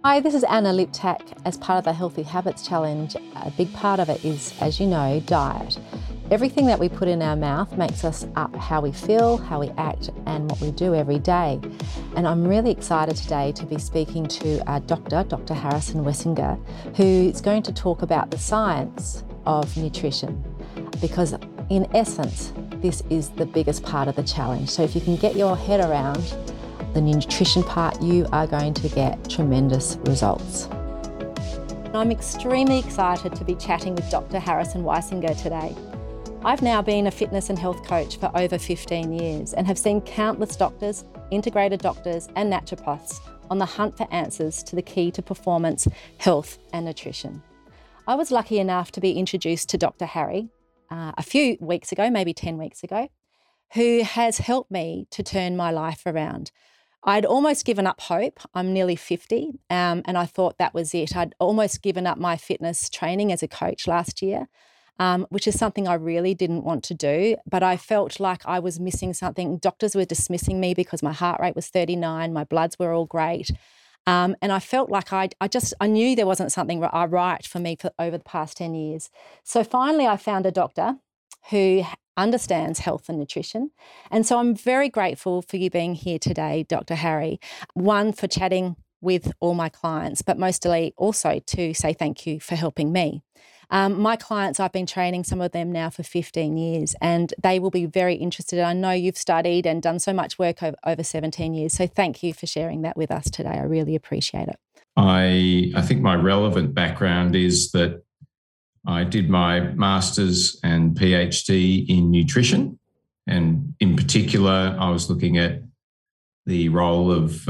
Hi, this is Anna Liptak. As part of the Healthy Habits Challenge, a big part of it is, as you know, diet. Everything that we put in our mouth makes us up how we feel, how we act, and what we do every day. And I'm really excited today to be speaking to a doctor, Dr. Harrison Wessinger, who is going to talk about the science of nutrition. Because in essence, this is the biggest part of the challenge. So if you can get your head around the nutrition part, you are going to get tremendous results. I'm extremely excited to be chatting with Dr. Harrison Wessinger today. I've now been a fitness and health coach for over 15 years and have seen countless doctors, integrated doctors and naturopaths on the hunt for answers to the key to performance, health and nutrition. I was lucky enough to be introduced to Dr. Harry a few weeks ago, maybe 10 weeks ago, who has helped me to turn my life around. I'd almost given up hope. I'm nearly 50, and I thought that was it. I'd almost given up my fitness training as a coach last year, which is something I really didn't want to do, but I felt like I was missing something. Doctors were dismissing me because my heart rate was 39, my bloods were all great, and I felt like I knew there wasn't something right for me for over the past 10 years. So finally I found a doctor who understands health and nutrition. And so I'm very grateful for you being here today, Dr. Harry. One, for chatting with all my clients, but mostly also to say thank you for helping me. My clients, I've been training some of them now for 15 years, and they will be very interested. I know you've studied and done so much work over 17 years. So thank you for sharing that with us today. I really appreciate it. I think my relevant background is that I did my master's and PhD in nutrition, and in particular, I was looking at the role of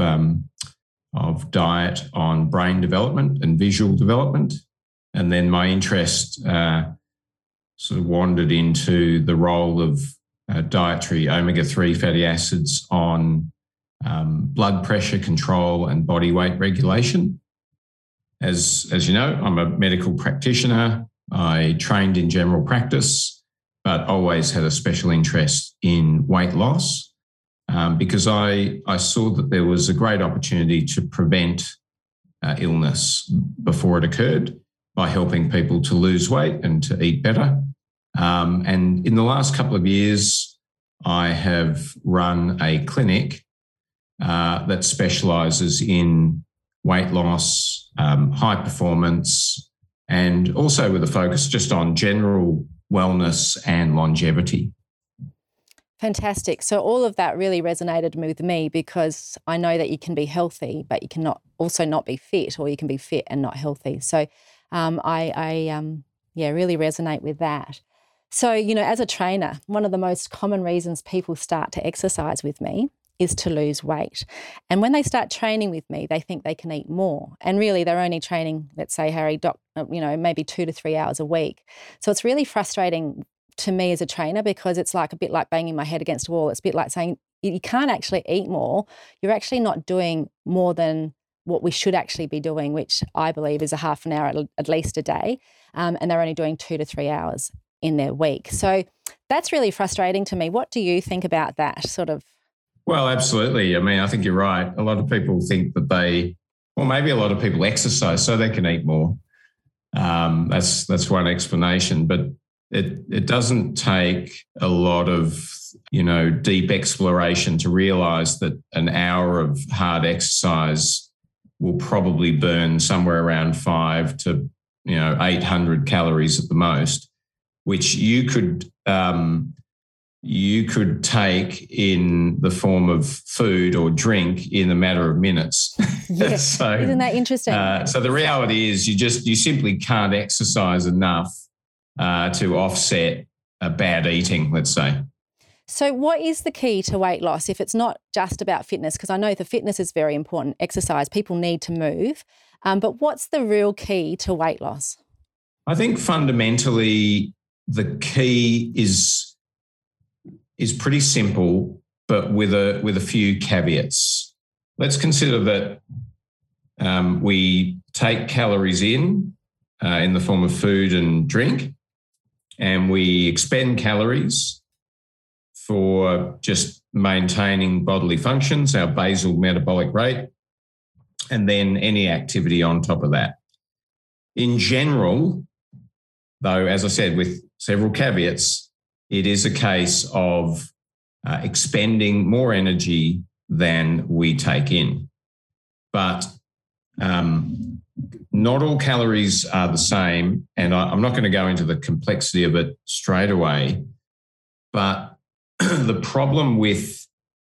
diet on brain development and visual development. And then my interest sort of wandered into the role of dietary omega-3 fatty acids on blood pressure control and body weight regulation. As you know, I'm a medical practitioner. I trained in general practice, but always had a special interest in weight loss because I saw that there was a great opportunity to prevent illness before it occurred by helping people to lose weight and to eat better. And in the last couple of years, I have run a clinic that specialises in weight loss, high performance, and also with a focus just on general wellness and longevity. Fantastic. So all of that really resonated with me because I know that you can be healthy, but you cannot also not be fit, or you can be fit and not healthy. So I really resonate with that. So, as a trainer, one of the most common reasons people start to exercise with me is to lose weight. And when they start training with me, they think they can eat more. And really they're only training, let's say, Harry, maybe 2 to 3 hours a week. So it's really frustrating to me as a trainer because it's like a bit like banging my head against a wall. It's a bit like saying you can't actually eat more. You're actually not doing more than what we should actually be doing, which I believe is a half an hour at least a day. And they're only doing 2 to 3 hours in their week. So that's really frustrating to me. What do you think about that sort of? Well, absolutely. I mean, I think you're right. A lot of people think that maybe a lot of people exercise so they can eat more. That's one explanation, but it doesn't take a lot of, deep exploration to realise that an hour of hard exercise will probably burn somewhere around 5 to 800 calories at the most, which you could take in the form of food or drink in a matter of minutes. Yes. So, isn't that interesting? So the reality is you simply can't exercise enough to offset bad eating, let's say. So what is the key to weight loss if it's not just about fitness? Because I know the fitness is very important, exercise, people need to move. But what's the real key to weight loss? I think fundamentally the key is pretty simple, but with a few caveats. Let's consider that we take calories in the form of food and drink, and we expend calories for just maintaining bodily functions, our basal metabolic rate, and then any activity on top of that. In general, though, as I said, with several caveats, it is a case of expending more energy than we take in. But not all calories are the same, and I'm not going to go into the complexity of it straight away, but the problem with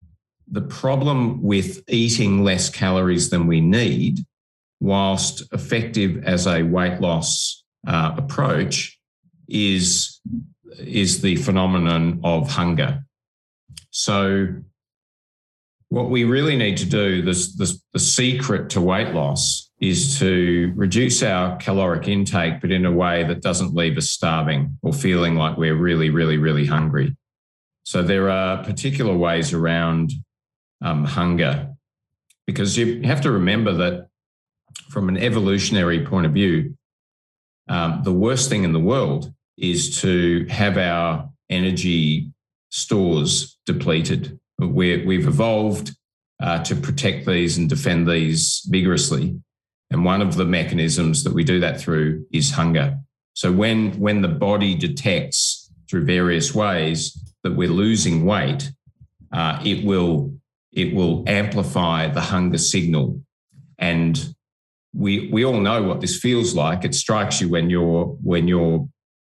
eating less calories than we need, whilst effective as a weight loss approach, is the phenomenon of hunger. So what we really need to do, the secret to weight loss, is to reduce our caloric intake, but in a way that doesn't leave us starving or feeling like we're really, really, really hungry. So there are particular ways around hunger, because you have to remember that from an evolutionary point of view, the worst thing in the world is to have our energy stores depleted. We've evolved to protect these and defend these vigorously. And one of the mechanisms that we do that through is hunger. So when the body detects through various ways that we're losing weight, it will amplify the hunger signal. And we all know what this feels like. It strikes you when your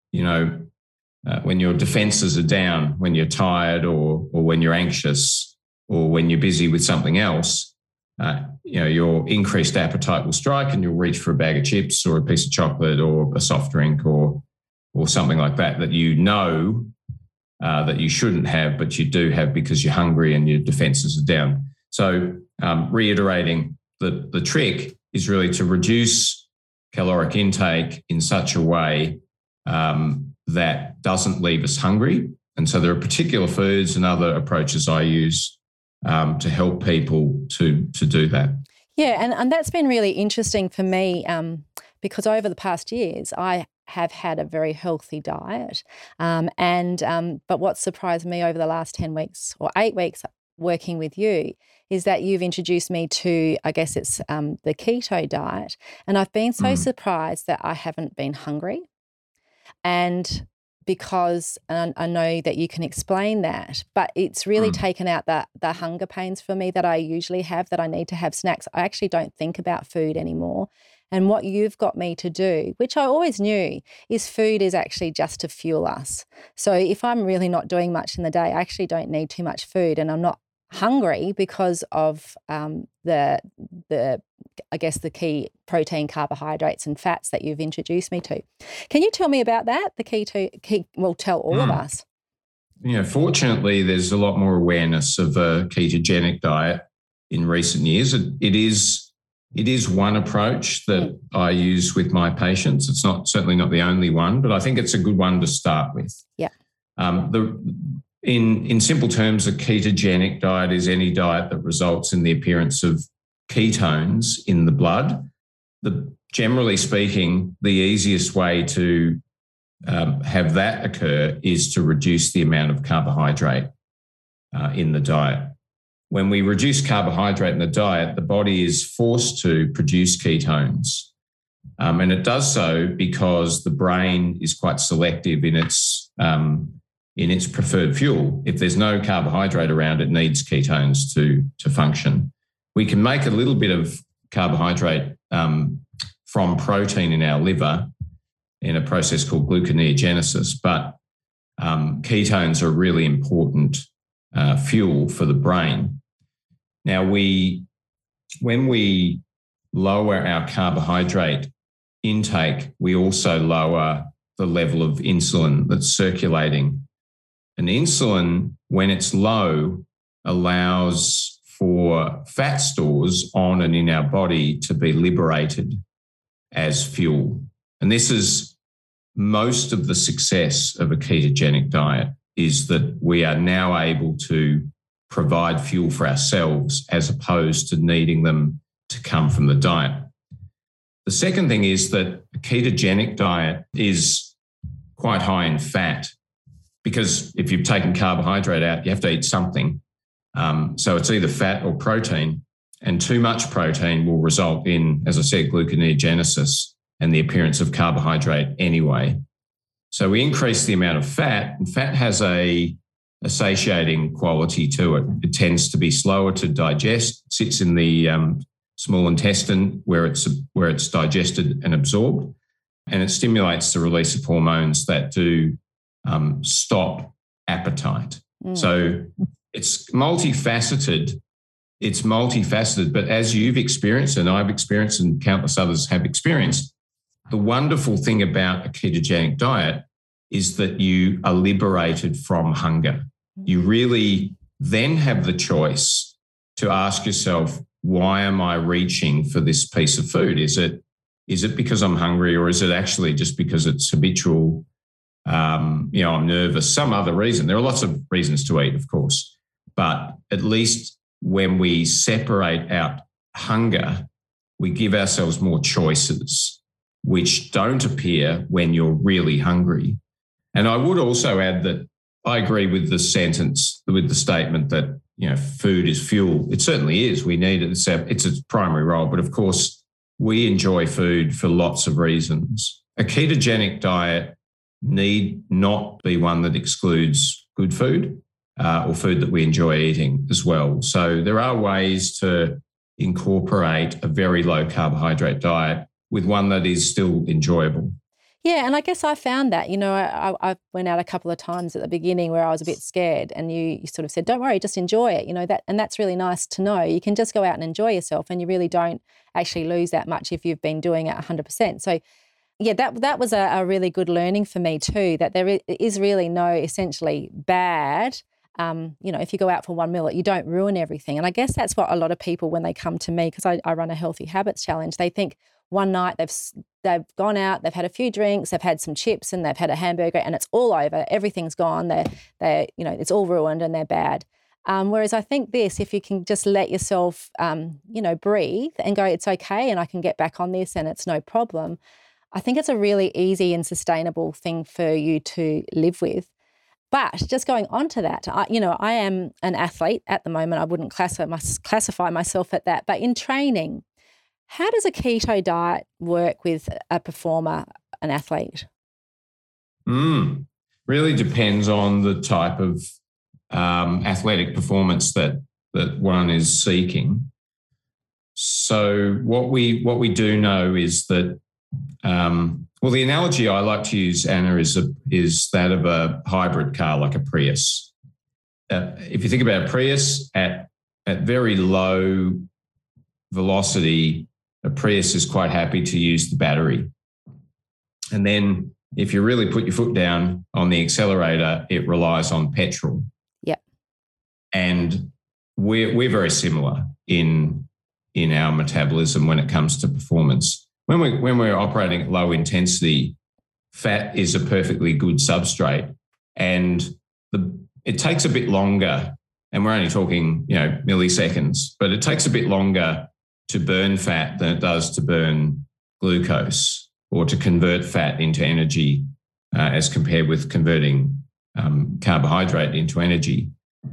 defenses are down, when you're tired or when you're anxious or when you're busy with something else. Your increased appetite will strike and you'll reach for a bag of chips or a piece of chocolate or a soft drink or something like that that you know that you shouldn't have, but you do have because you're hungry and your defenses are down. So reiterating, the trick is really to reduce caloric intake in such a way that doesn't leave us hungry. And so there are particular foods and other approaches I use to help people to do that. Yeah, and that's been really interesting for me because over the past years, I have had a very healthy diet. But what surprised me over the last 10 weeks or 8 weeks working with you is that you've introduced me to, I guess it's the keto diet. And I've been so surprised that I haven't been hungry. And because I know that you can explain that, but it's really taken out the hunger pains for me that I usually have, that I need to have snacks. I actually don't think about food anymore. And what you've got me to do, which I always knew, is food is actually just to fuel us. So if I'm really not doing much in the day, I actually don't need too much food, and I'm not hungry because of the key protein, carbohydrates and fats that you've introduced me to. Can you tell me about that? Tell all of us. Fortunately, there's a lot more awareness of a ketogenic diet in recent years. It is one approach that I use with my patients. It's certainly not the only one, but I think it's a good one to start with. Yeah. In simple terms, a ketogenic diet is any diet that results in the appearance of ketones in the blood. Generally speaking, the easiest way to have that occur is to reduce the amount of carbohydrate in the diet. When we reduce carbohydrate in the diet, the body is forced to produce ketones. And it does so because the brain is quite selective in its preferred fuel. If there's no carbohydrate around, it needs ketones to function. We can make a little bit of carbohydrate from protein in our liver in a process called gluconeogenesis, but ketones are really important fuel for the brain. Now, when we lower our carbohydrate intake, we also lower the level of insulin that's circulating. And insulin, when it's low, allows for fat stores on and in our body to be liberated as fuel. And this is most of the success of a ketogenic diet, is that we are now able to provide fuel for ourselves as opposed to needing them to come from the diet. The second thing is that a ketogenic diet is quite high in fat, because if you've taken carbohydrate out, you have to eat something. So it's either fat or protein. And too much protein will result in, as I said, gluconeogenesis and the appearance of carbohydrate anyway. So we increase the amount of fat, and fat has a satiating quality to it. It tends to be slower to digest, sits in the small intestine where it's digested and absorbed, and it stimulates the release of hormones that do stop appetite. So it's multifaceted. But as you've experienced and I've experienced and countless others have experienced, the wonderful thing about a ketogenic diet is that you are liberated from hunger. You really then have the choice to ask yourself, why am I reaching for this piece of food? Is it because I'm hungry, or is it actually just because it's habitual? I'm nervous, some other reason. There are lots of reasons to eat, of course, but at least when we separate out hunger, we give ourselves more choices, which don't appear when you're really hungry. And I would also add that I agree with the statement that, food is fuel. It certainly is. We need it. It's its primary role. But of course, we enjoy food for lots of reasons. A ketogenic diet need not be one that excludes good food or food that we enjoy eating as well. So there are ways to incorporate a very low carbohydrate diet with one that is still enjoyable. Yeah, and I guess I found that, I went out a couple of times at the beginning where I was a bit scared, and you sort of said, don't worry, just enjoy it, and that's really nice to know. You can just go out and enjoy yourself, and you really don't actually lose that much if you've been doing it 100%. So yeah, that was a really good learning for me too, that there is really no essentially bad, if you go out for one meal, you don't ruin everything. And I guess that's what a lot of people, when they come to me, because I run a Healthy Habits Challenge, they think one night they've gone out, they've had a few drinks, they've had some chips and they've had a hamburger and it's all over, everything's gone, it's all ruined and they're bad. Whereas I think if you can just let yourself, breathe and go, it's okay and I can get back on this and it's no problem, I think it's a really easy and sustainable thing for you to live with. But just going on to that, I am an athlete at the moment. I wouldn't classify myself at that. But in training, how does a keto diet work with a performer, an athlete? Really depends on the type of athletic performance that one is seeking. So what we do know is that, the analogy I like to use, Anna, is that of a hybrid car like a Prius. If you think about a Prius at very low velocity, a Prius is quite happy to use the battery. And then if you really put your foot down on the accelerator, it relies on petrol. Yep. And we're very similar in our metabolism when it comes to performance. When we're operating at low intensity, fat is a perfectly good substrate, and it takes a bit longer, and we're only talking milliseconds, but it takes a bit longer to burn fat than it does to burn glucose or to convert fat into energy as compared with converting carbohydrate into energy.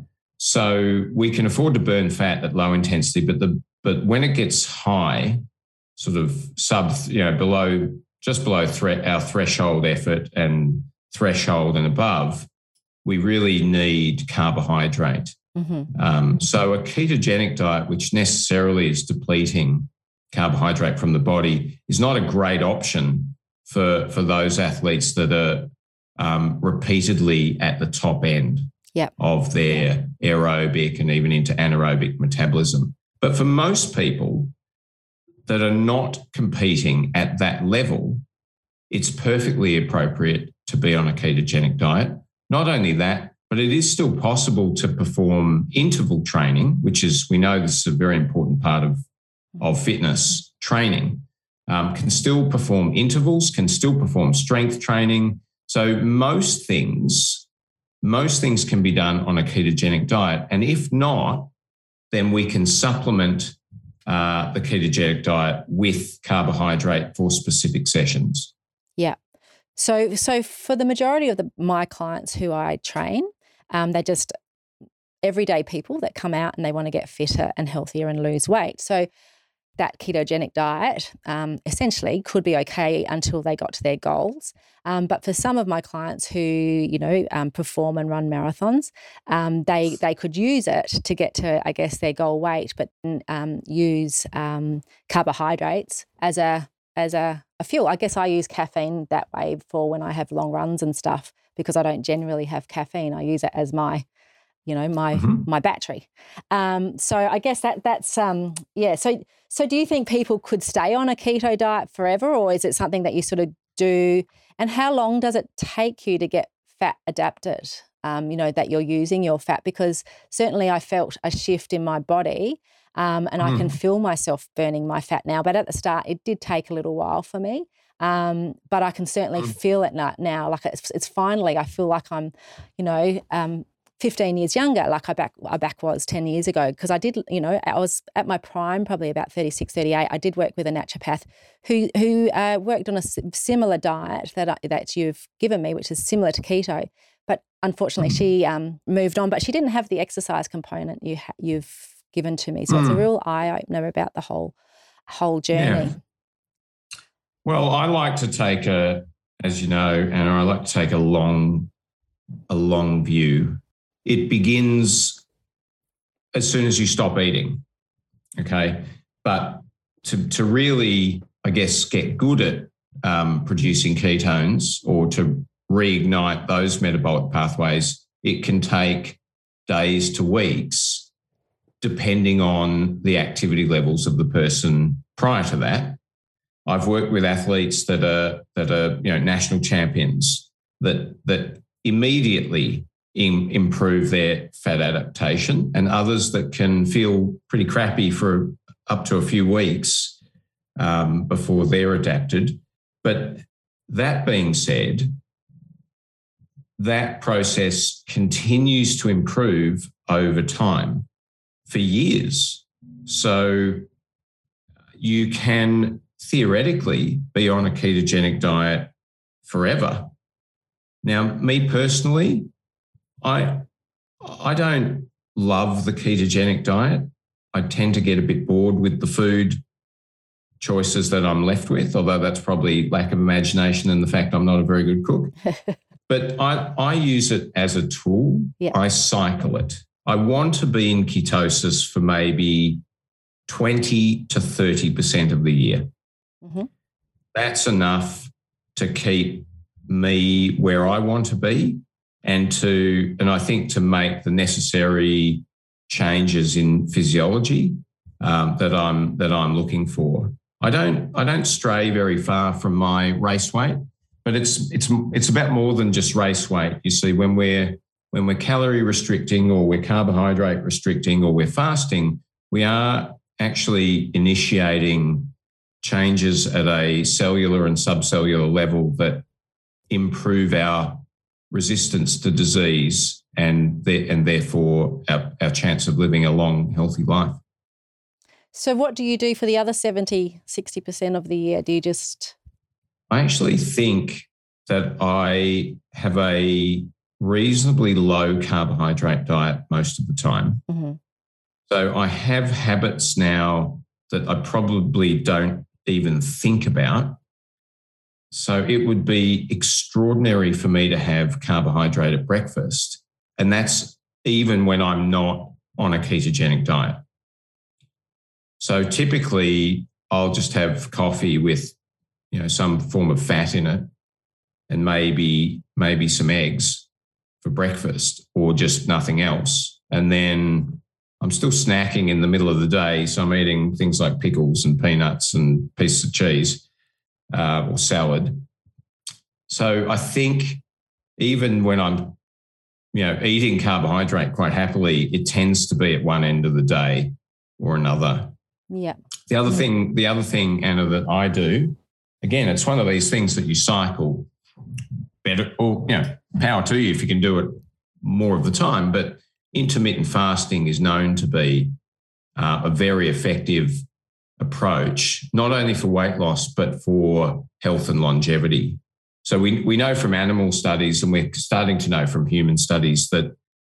So we can afford to burn fat at low intensity, but when it gets high, sort of below our threshold effort and threshold and above, we really need carbohydrate. Mm-hmm. So a ketogenic diet, which necessarily is depleting carbohydrate from the body, is not a great option for those athletes that are repeatedly at the top end of their aerobic and even into anaerobic metabolism. But for most people that are not competing at that level, it's perfectly appropriate to be on a ketogenic diet. Not only that, but it is still possible to perform interval training, which is, we know this is a very important part of fitness training. Can still perform intervals, can still perform strength training. So most things can be done on a ketogenic diet. And if not, then we can supplement the ketogenic diet with carbohydrate for specific sessions. Yeah. So for the majority of my clients who I train, they just everyday people that come out and they want to get fitter and healthier and lose weight. So that ketogenic diet essentially could be okay until they got to their goals. But for some of my clients who, perform and run marathons, they could use it to get to, I guess, their goal weight, but use carbohydrates as a fuel. I guess I use caffeine that way for when I have long runs and stuff, because I don't generally have caffeine. I use it as my my battery. So I guess that's So do you think people could stay on a keto diet forever, or is it something that you sort of do? And how long does it take you to get fat adapted, that you're using your fat? Because certainly I felt a shift in my body, and I can feel myself burning my fat now. But at the start, it did take a little while for me. But I can certainly feel it now. Like it's finally, I feel like I'm, 15 years younger, like I back was 10 years ago, because I did, I was at my prime, probably about 36, 38. I did work with a naturopath who worked on a similar diet that you've given me, which is similar to keto. But unfortunately, she moved on, but she didn't have the exercise component you've given to me. So it's a real eye-opener about the whole journey. Yeah. Well, I like to take as you know, Anna, I like to take a long view. It begins as soon as you stop eating, okay? But to really, I guess, get good at producing ketones or to reignite those metabolic pathways, it can take days to weeks, depending on the activity levels of the person prior to that. I've worked with athletes that are national champions that immediately improve their fat adaptation, and others that can feel pretty crappy for up to a few weeks before they're adapted. But that being said, that process continues to improve over time for years. So you can theoretically be on a ketogenic diet forever. Now, me personally, I don't love the ketogenic diet. I tend to get a bit bored with the food choices that I'm left with, although that's probably lack of imagination and the fact I'm not a very good cook. But I use it as a tool. Yeah. I cycle it. I want to be in ketosis for maybe 20 to 30% of the year. Mm-hmm. That's enough to keep me where I want to be, and I think to make the necessary changes in physiology that I'm looking for. I don't stray very far from my race weight, but it's about more than just race weight. You see, when we're calorie restricting, or we're carbohydrate restricting, or we're fasting, we are actually initiating changes at a cellular and subcellular level that improve our resistance to disease and therefore our chance of living a long, healthy life. So what do you do for the other 70, 60% of the year? Do you just... I actually think that I have a reasonably low carbohydrate diet most of the time. Mm-hmm. So I have habits now that I probably don't even think about. So it would be extraordinary for me to have carbohydrate at breakfast. And that's even when I'm not on a ketogenic diet. So typically I'll just have coffee with, some form of fat in it, and maybe some eggs for breakfast, or just nothing else. And then I'm still snacking in the middle of the day. So I'm eating things like pickles and peanuts and pieces of cheese. Or salad. So I think even when I'm, eating carbohydrate quite happily, it tends to be at one end of the day or another. Yeah. The other thing, Anna, that I do, again, it's one of these things that you cycle better, or power to you if you can do it more of the time. But intermittent fasting is known to be a very effective approach, not only for weight loss, but for health and longevity. So we know from animal studies, and we're starting to know from human studies, that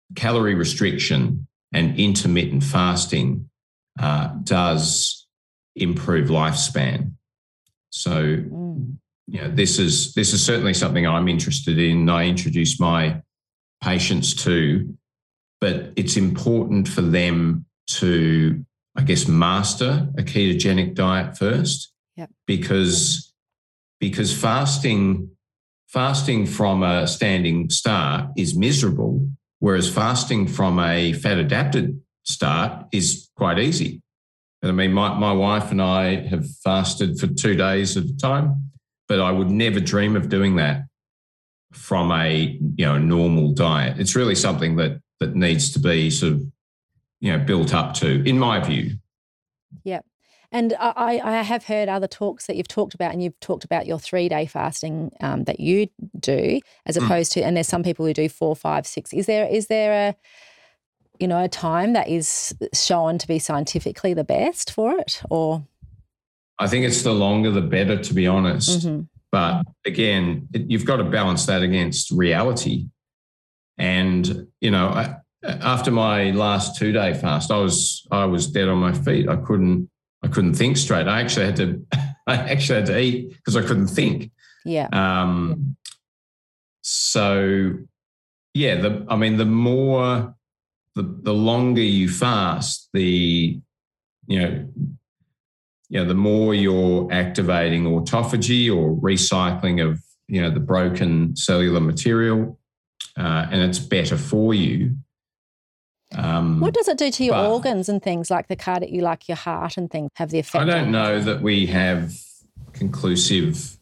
calorie restriction and intermittent fasting does improve lifespan. So, this is certainly something I'm interested in. I introduce my patients to, but it's important for them to, I guess, master a ketogenic diet first. Yep. because fasting from a standing start is miserable, whereas fasting from a fat-adapted start is quite easy. I mean, my wife and I have fasted for 2 days at a time, but I would never dream of doing that from a normal diet. It's really something that needs to be sort of built up to, in my view. Yep. And I have heard other talks that you've talked about, and you've talked about your 3-day fasting that you do, as opposed to, and there's some people who do 4, 5, 6. Is there a time that is shown to be scientifically the best for it, or? I think it's the longer the better, to be honest. Mm-hmm. But again, you've got to balance that against reality. And after my last 2-day fast, I was dead on my feet. I couldn't think straight. I actually had to eat because I couldn't think. Yeah. So yeah, the more, the longer you fast, the more you're activating autophagy or recycling of the broken cellular material, and it's better for you. What does it do to your organs and things like your heart and things have the effect? I don't know that we have conclusive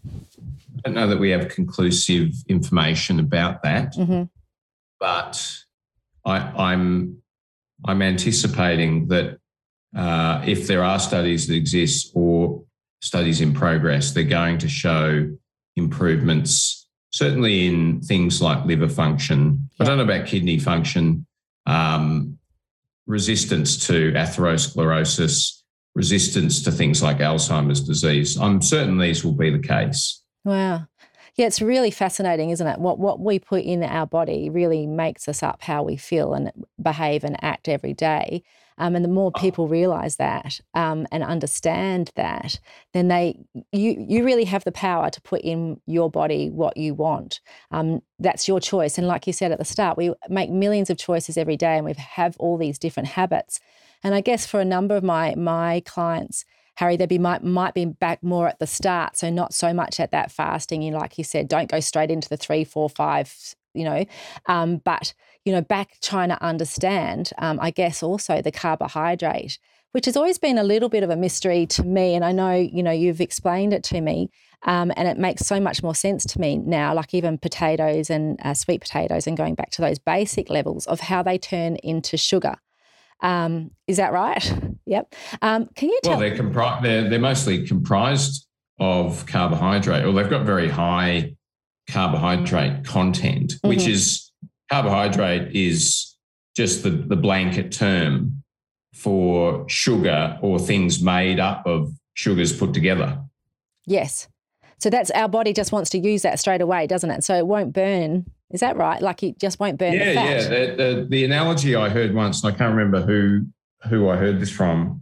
information about that, but I'm anticipating that if there are studies that exist or studies in progress, they're going to show improvements, certainly in things like liver function. I don't know about kidney function. Resistance to atherosclerosis, resistance to things like Alzheimer's disease. I'm certain these will be the case. Wow. Yeah, it's really fascinating, isn't it? What we put in our body really makes us up how we feel and behave and act every day. And the more people realise that and understand that, then you really have the power to put in your body what you want. That's your choice. And like you said at the start, we make millions of choices every day, and we have all these different habits. And I guess for a number of my clients, Harry, they might be back more at the start, so not so much at that fasting. Like you said, don't go straight into the 3, 4, 5. But back trying to understand, I guess also the carbohydrate, which has always been a little bit of a mystery to me. And I know, you've explained it to me, and it makes so much more sense to me now, like even potatoes and sweet potatoes, and going back to those basic levels of how they turn into sugar. Is that right? Yep. Can you tell? Well, they're mostly comprised of carbohydrate, or they've got very high carbohydrate content, which is, carbohydrate is just the blanket term for sugar or things made up of sugars put together. Yes. So that's, our body just wants to use that straight away, doesn't it? So it won't burn. Is that right? Like it just won't burn the fat? Yeah. The analogy I heard once, and I can't remember who I heard this from,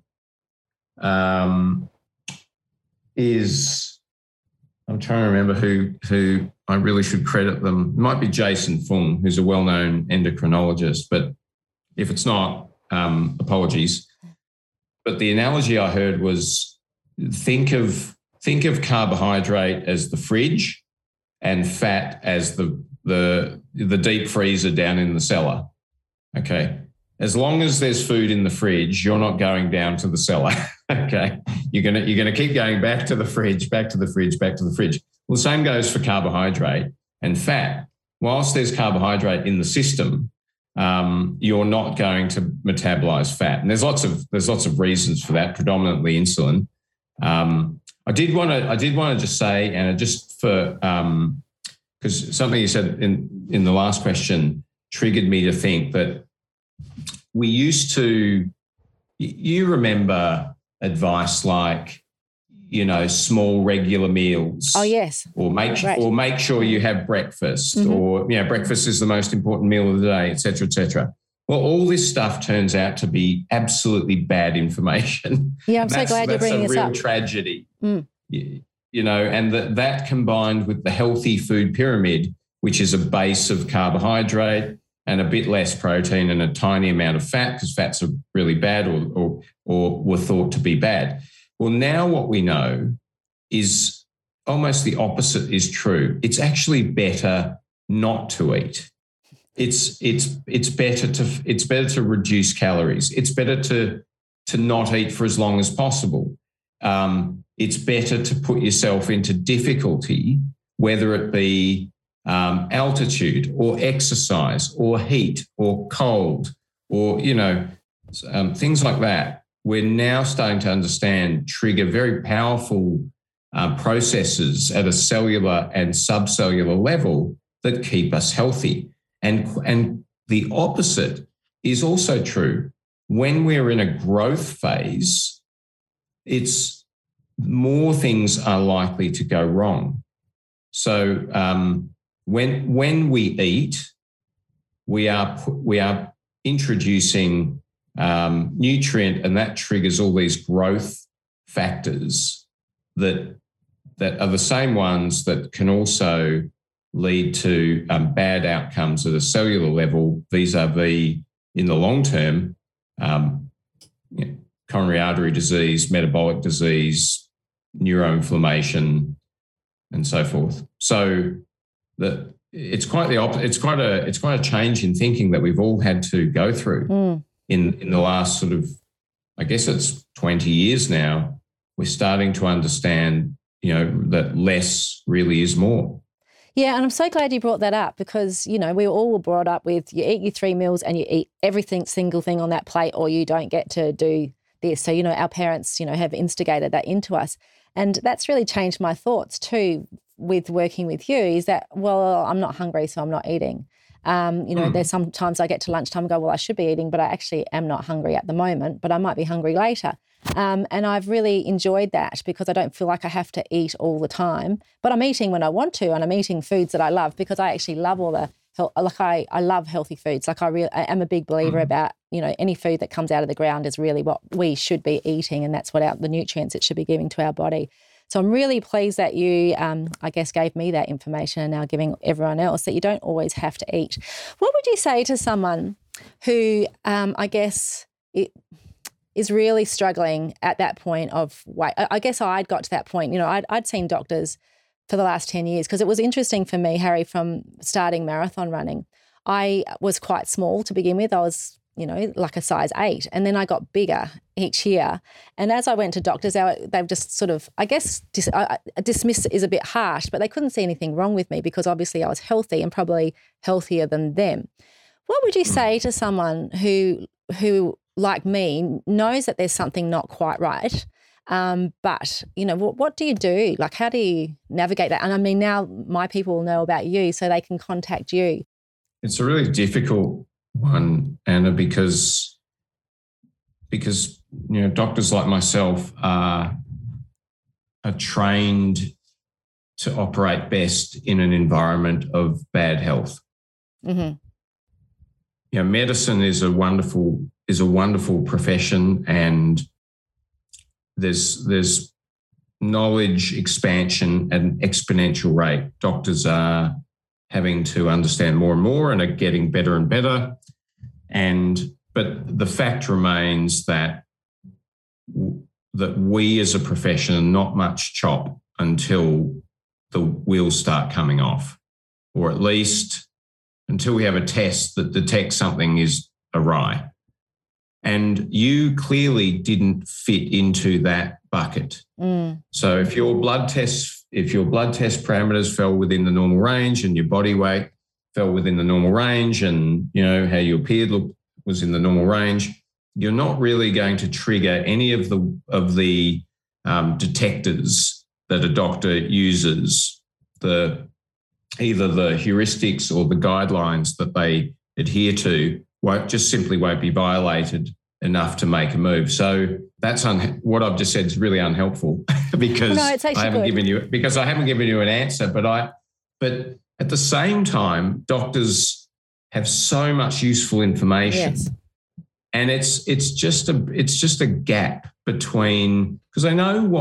is, I'm trying to remember who I really should credit them. It might be Jason Fung, who's a well-known endocrinologist, but if it's not, apologies. But the analogy I heard was, think of carbohydrate as the fridge and fat as the deep freezer down in the cellar. Okay. As long as there's food in the fridge, you're not going down to the cellar. Okay. You're gonna keep going back to the fridge, back to the fridge, back to the fridge. Well, the same goes for carbohydrate and fat. Whilst there's carbohydrate in the system, you're not going to metabolize fat. And there's lots of reasons for that, predominantly insulin. I did want to just say, and just for because something you said in the last question triggered me to think that we used to, you remember advice like, small regular meals. Oh, yes. Or make sure you have breakfast, or, breakfast is the most important meal of the day, et cetera, et cetera. Well, all this stuff turns out to be absolutely bad information. Yeah, I'm so glad you're bringing this up. That's a real tragedy. And that combined with the healthy food pyramid, which is a base of carbohydrate and a bit less protein and a tiny amount of fat, because fats are really bad or were thought to be bad. Well, now what we know is almost the opposite is true. It's actually better not to eat. It's better to reduce calories. It's better to not eat for as long as possible. It's better to put yourself into difficulty, whether it be altitude or exercise or heat or cold or, things like that. We're now starting to understand trigger very powerful processes at a cellular and subcellular level that keep us healthy. And the opposite is also true. When we're in a growth phase, it's more things are likely to go wrong. So when we eat, we are introducing nutrient, and that triggers all these growth factors that are the same ones that can also lead to bad outcomes at a cellular level, vis-a-vis in the long term, coronary artery disease, metabolic disease, neuroinflammation, and so forth. So it's quite the opposite. It's quite a change in thinking that we've all had to go through in the last sort of, I guess it's 20 years now. We're starting to understand, that less really is more. Yeah, and I'm so glad you brought that up because, we all were brought up with you eat your 3 meals and you eat single thing on that plate or you don't get to do this. So, our parents, have instigated that into us. And that's really changed my thoughts too with working with you is that, well, I'm not hungry, so I'm not eating. There's sometimes I get to lunchtime and go, well, I should be eating, but I actually am not hungry at the moment, but I might be hungry later. And I've really enjoyed that because I don't feel like I have to eat all the time, but I'm eating when I want to, and I'm eating foods that I love because I actually love all the health. Like I love healthy foods. Like I am a big believer about, any food that comes out of the ground is really what we should be eating, and that's what the nutrients it should be giving to our body. So I'm really pleased that you, I guess, gave me that information and now giving everyone else that you don't always have to eat. What would you say to someone who, I guess, is really struggling at that point of weight? I guess I'd got to that point. I'd seen doctors for the last 10 years because it was interesting for me, Harry, from starting marathon running. I was quite small to begin with. I was, like a size 8. And then I got bigger each year. And as I went to doctors, they've just sort of, I guess, dismiss is a bit harsh, but they couldn't see anything wrong with me because obviously I was healthy and probably healthier than them. What would you say to someone who like me, knows that there's something not quite right, but, what do you do? Like, how do you navigate that? And I mean, now my people will know about you so they can contact you. It's a really difficult one, Anna, because doctors like myself are trained to operate best in an environment of bad health. Mm-hmm. Medicine is a wonderful profession, and there's knowledge expansion at an exponential rate. Doctors are having to understand more and more and are getting better and better. But the fact remains that we as a profession are not much chop until the wheels start coming off, or at least until we have a test that detects something is awry. And you clearly didn't fit into that bucket. So if your blood test parameters fell within the normal range and your body weight fell within the normal range and, how you appeared was in the normal range, you're not really going to trigger any of the detectors that a doctor uses, either the heuristics or the guidelines that they adhere to won't be violated enough to make a move. So that's what I've just said is really unhelpful because I haven't given you an answer. But at the same time, doctors have so much useful information. Yes. And it's just a gap between, because they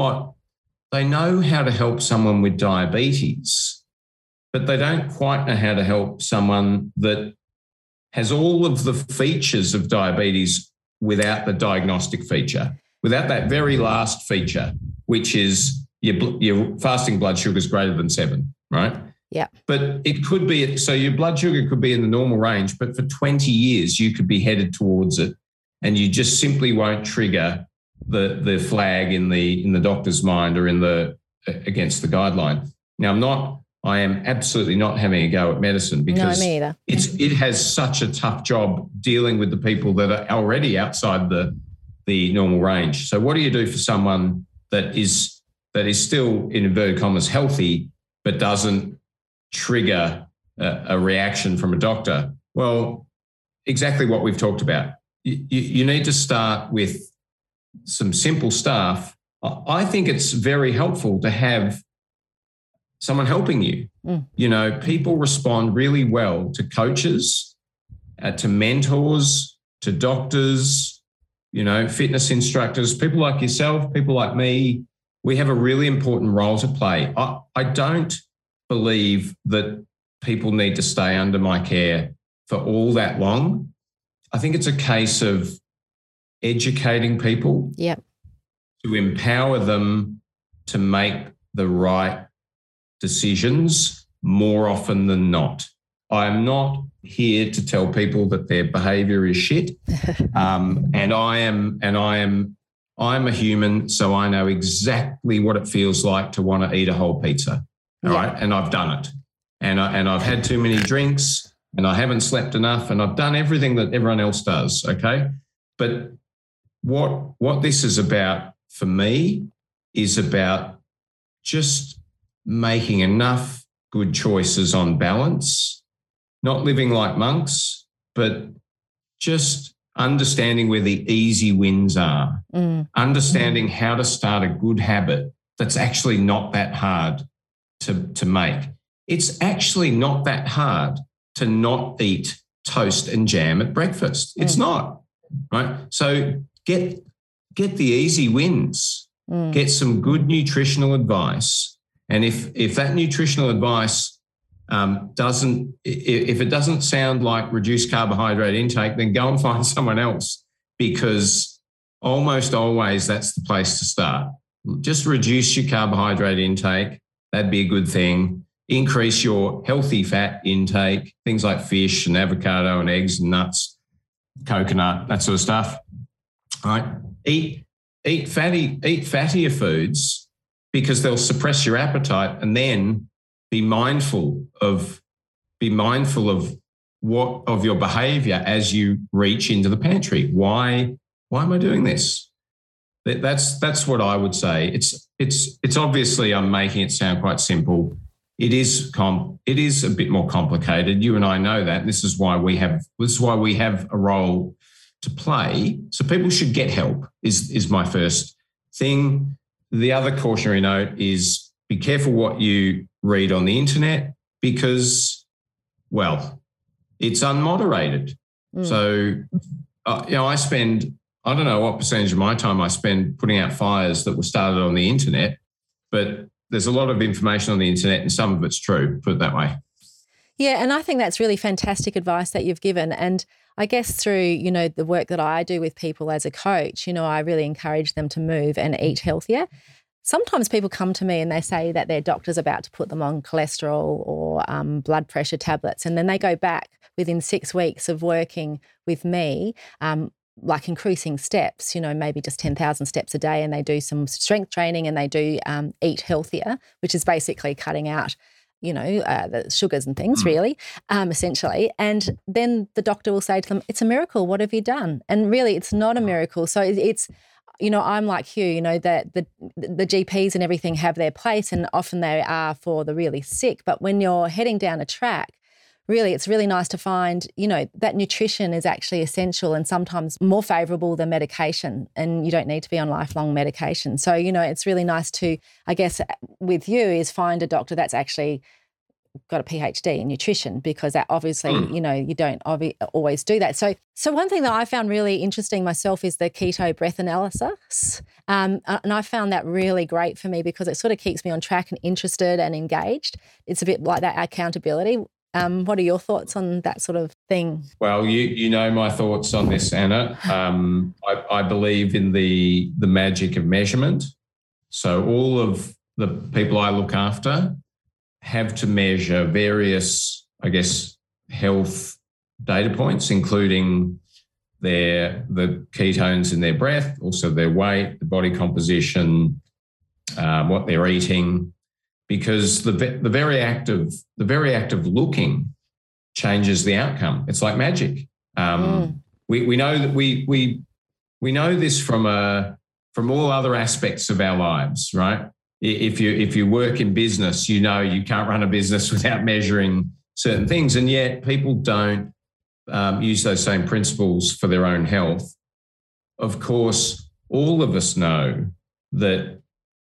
know how to help someone with diabetes, but they don't quite know how to help someone that has all of the features of diabetes without the diagnostic feature, without that very last feature, which is your fasting blood sugar is greater than 7, right? Yeah. But it could be, so your blood sugar could be in the normal range, but for 20 years you could be headed towards it, and you just simply won't trigger the flag in the doctor's mind or against the guideline. Now, I am absolutely not having a go at medicine, because no, me either. It has such a tough job dealing with the people that are already outside the normal range. So what do you do for someone that is still, in inverted commas, healthy, but doesn't trigger a reaction from a doctor? Well, exactly what we've talked about. You need to start with some simple stuff. I think it's very helpful to have someone helping you. You know, people respond really well to coaches, to mentors, to doctors, you know, fitness instructors, people like yourself, people like me. We have a really important role to play. I don't believe that people need to stay under my care for all that long. I think it's a case of educating people, to empower them to make the right decisions more often than not. I'm not here to tell people that their behaviour is shit, and I'm a human, so I know exactly what it feels like to want to eat a whole pizza. All right, and I've done it, and I've had too many drinks, and I haven't slept enough, and I've done everything that everyone else does. Okay, but what this is about for me is about just making enough good choices on balance, not living like monks, but just understanding where the easy wins are, understanding how to start a good habit that's actually not that hard to make. It's actually not that hard to not eat toast and jam at breakfast. It's not, right? So get the easy wins, get some good nutritional advice. And if that nutritional advice if it doesn't sound like reduced carbohydrate intake, then go and find someone else, because almost always that's the place to start. Just reduce your carbohydrate intake. That'd be a good thing. Increase your healthy fat intake, things like fish and avocado and eggs and nuts, coconut, that sort of stuff. All right. Eat fattier foods, because they'll suppress your appetite, and then be mindful of your behavior as you reach into the pantry. Why am I doing this? That's what I would say. It's obviously, I'm making it sound quite simple. It is a bit more complicated. You and I know that. This is why we have a role to play. So people should get help is my first thing. The other cautionary note is be careful what you read on the internet, because, well, it's unmoderated. So, I don't know what percentage of my time I spend putting out fires that were started on the internet, but there's a lot of information on the internet, and some of it's true, put it that way. Yeah, and I think that's really fantastic advice that you've given. And I guess through, the work that I do with people as a coach, I really encourage them to move and eat healthier. Sometimes people come to me and they say that their doctor's about to put them on cholesterol or blood pressure tablets, and then they go back within 6 weeks of working with me, like increasing steps, maybe just 10,000 steps a day, and they do some strength training and they do eat healthier, which is basically cutting out the sugars and things, really, essentially. And then the doctor will say to them, it's a miracle. What have you done? And really, it's not a miracle. So it's, I'm like you, that the GPs and everything have their place, and often they are for the really sick. But when you're heading down a track, really, it's really nice to find, that nutrition is actually essential and sometimes more favourable than medication, and you don't need to be on lifelong medication. So, it's really nice to, I guess, with you is find a doctor that's actually got a PhD in nutrition, because that obviously, you don't always do that. So one thing that I found really interesting myself is the keto breath analysis. And I found that really great for me because it sort of keeps me on track and interested and engaged. It's a bit like that accountability. What are your thoughts on that sort of thing? Well, you know my thoughts on this, Anna. I believe in the magic of measurement. So all of the people I look after have to measure various, I guess, health data points, including the ketones in their breath, also their weight, the body composition, what they're eating, because the very act of looking changes the outcome. It's like magic. We know that we know this from all other aspects of our lives, right? If you work in business, you can't run a business without measuring certain things, and yet people don't use those same principles for their own health. Of course, all of us know that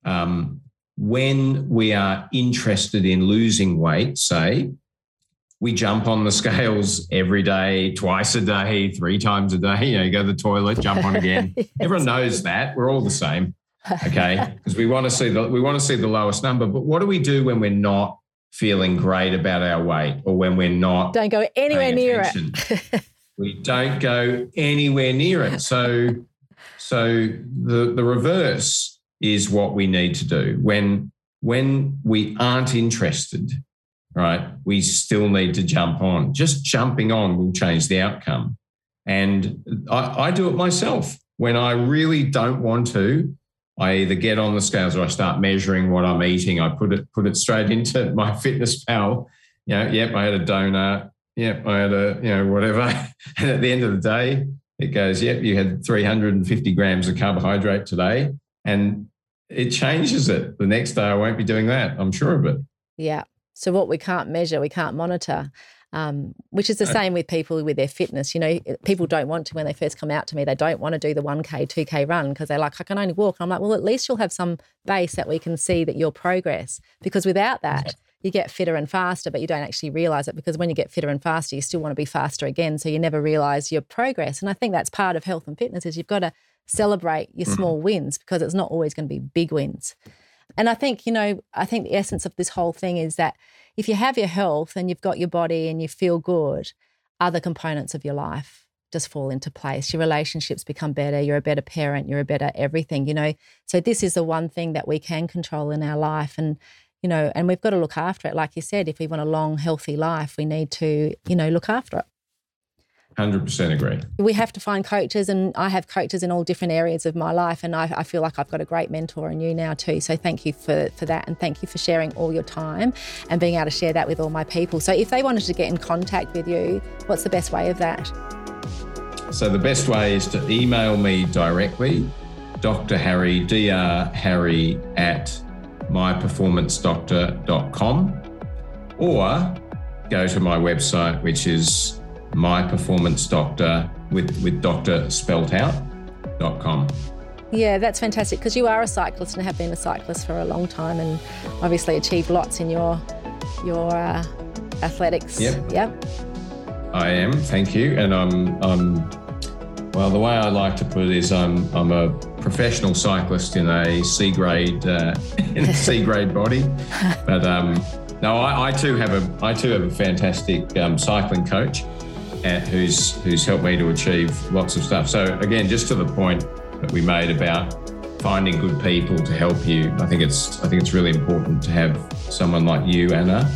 when we are interested in losing weight, say, we jump on the scales every day, twice a day, 3 times a day. You go to the toilet, jump on again. Yes. Everyone knows that. We're all the same. Okay, because we want to see the lowest number. But what do we do when we're not feeling great about our weight, or when we're not? Don't go anywhere near it. We don't go anywhere near it. So the reverse is what we need to do. When we aren't interested, right, we still need to jump on. Just jumping on will change the outcome. And I do it myself. When I really don't want to, I either get on the scales or I start measuring what I'm eating. I put it straight into MyFitnessPal. Yep, I had a donut. Yep, I had a, whatever. And at the end of the day, it goes, yep, you had 350 grams of carbohydrate today. And it changes it. The next day I won't be doing that. I'm sure of it. Yeah. So what we can't measure, we can't monitor. Which is the same with people with their fitness. People don't want to, when they first come out to me, they don't want to do the 1K, 2K run because they're like, I can only walk. And I'm like, well, at least you'll have some base that we can see that your progress, because without that, you get fitter and faster, but you don't actually realise it, because when you get fitter and faster, you still want to be faster again. So you never realise your progress. And I think that's part of health and fitness, is you've got to celebrate your small wins, because it's not always going to be big wins. And I think, the essence of this whole thing is that if you have your health and you've got your body and you feel good, other components of your life just fall into place. Your relationships become better. You're a better parent. You're a better everything, So this is the one thing that we can control in our life. And, and we've got to look after it. Like you said, if we want a long, healthy life, we need to, look after it. 100% agree. We have to find coaches, and I have coaches in all different areas of my life, and I feel like I've got a great mentor in you now too. So thank you for that, and thank you for sharing all your time and being able to share that with all my people. So if they wanted to get in contact with you, what's the best way of that? So the best way is to email me directly, Dr. Harry, Dr. Harry at myperformancedoctor.com, or go to my website, which is myperformancedoctor with doctor spelt out.com. Yeah, that's fantastic, because you are a cyclist and have been a cyclist for a long time, and obviously achieved lots in your athletics. Yep. I am, thank you. And well, the way I like to put it is I'm a professional cyclist in a C grade body, but no, I too have a fantastic cycling coach who's helped me to achieve lots of stuff. So again, just to the point that we made about finding good people to help you, I think it's really important to have someone like you, Anna,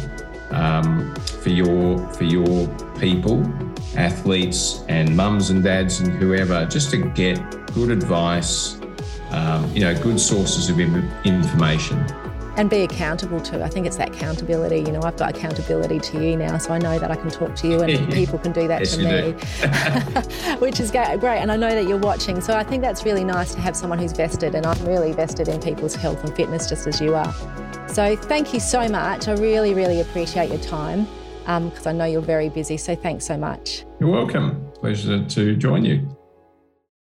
for your people, athletes and mums and dads and whoever, just to get good advice, good sources of information. And be accountable too. I think it's that accountability. I've got accountability to you now, so I know that I can talk to you and people can do that to me, which is great. And I know that you're watching. So I think that's really nice to have someone who's vested, and I'm really vested in people's health and fitness just as you are. So thank you so much. I really, really appreciate your time. because I know you're very busy. So thanks so much. You're welcome. Pleasure to join you.